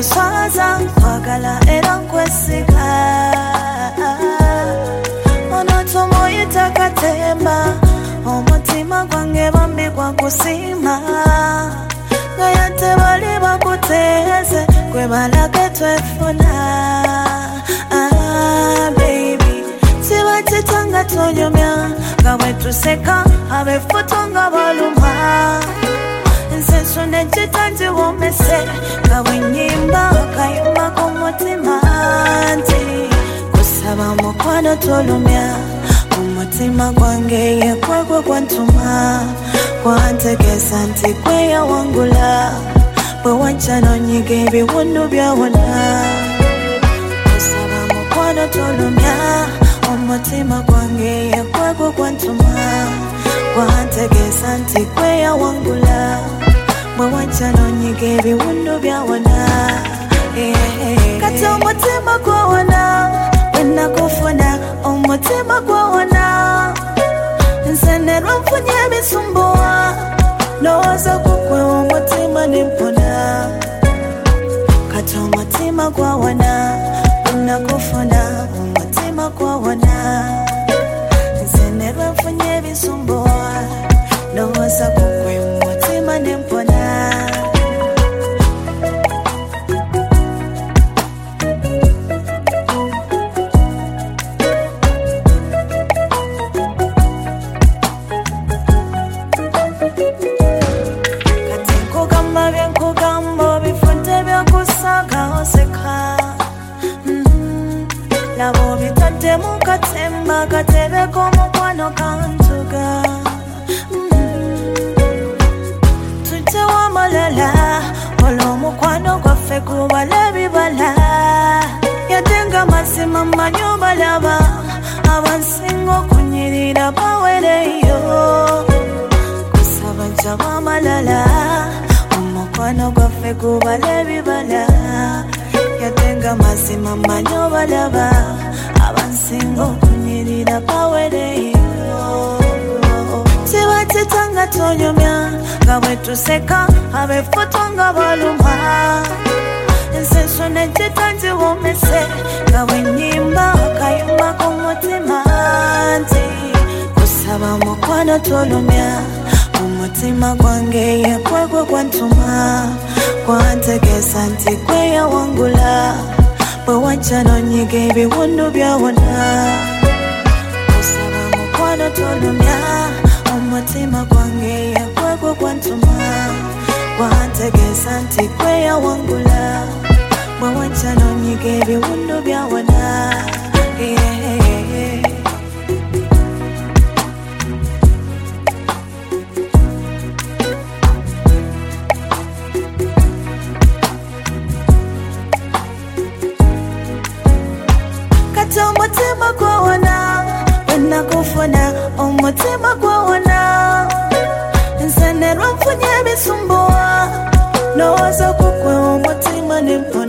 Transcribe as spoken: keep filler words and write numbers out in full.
nkuswaza kwagala era nkwesiga onotomo yitakatemba omutima gwange bambi gwakusima ngaya tebali bakuteze gwe balage twefuna ah, baby sibatitanga tonyomya nga bwetuseka abefuto nga baluma nsenso nekitanzi womese nga bwenyimba kayumba k'omutima nti kusaba mukwano tolumya omutima gwange yekwegwe gwantuma gwantegesa nti gweyawangula bwe wajja nonyiga ebiwundu byawona kusaba mukwano tolumya omutima gwange yekwegwe gwantuma gwantegesa nti gweyawangula bwe wajja nonyiga ebiwundu byawona kati omutima gwawona wenakufuna omutima gwawona nsenerwa nfunye ebisumbuwa ndowooza kukwe omutima nempona kati omutima gwawona wenakufuna omutima gwawona nsenerwa nfunye ebisumbuwa ndowooza kukwe omutima nempona labo bitadde mukatemba katebeko mukwano kantuga tujje wamalala olwo mukwano gwaffe gubala ebibala yatenga mazima mmanyo balaba abansinga okunyirira bawereyo kusaba jja wamalala omukwano gwaffe gubala ebibala yatenga mazima manyo balaba abansinga okunyirira bawereyo kibatitanga tonyomya nga bwetuseka abefuto nga baluma ensenso nekitanzi womese nga bwenyimba akayumba k'omutima nti kusaba mukwano tolumya omutima gwange yekwegwe gwantuma gwantegesa nti gweyawangula bwe wajja nonyiga ebiwundu byawona kusaba mukwano tolumya omutima gwange yekwegwe gwantuma gwantegesa nti gweyawangula bwe wajja nonyiga ebiwundu byawona yeah, yeah, yeah. omutima gwawona wenakufuna omutima gwawona nsenerwa nfunye ebisumbuwa ndowooza kukwe omutima nempona